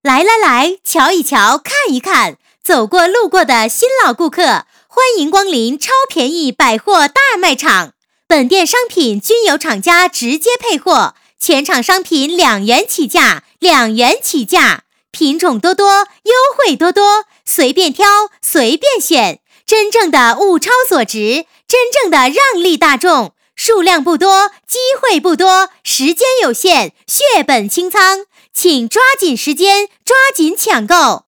来来来，瞧一瞧，看一看，走过路过的新老顾客，欢迎光临超便宜百货大卖场。本店商品均由厂家直接配货，全场商品2元起价，2元起价，品种多多，优惠多多，随便挑，随便选，真正的物超所值，真正的让利大众。数量不多，机会不多，时间有限，血本清仓，请抓紧时间，抓紧抢购。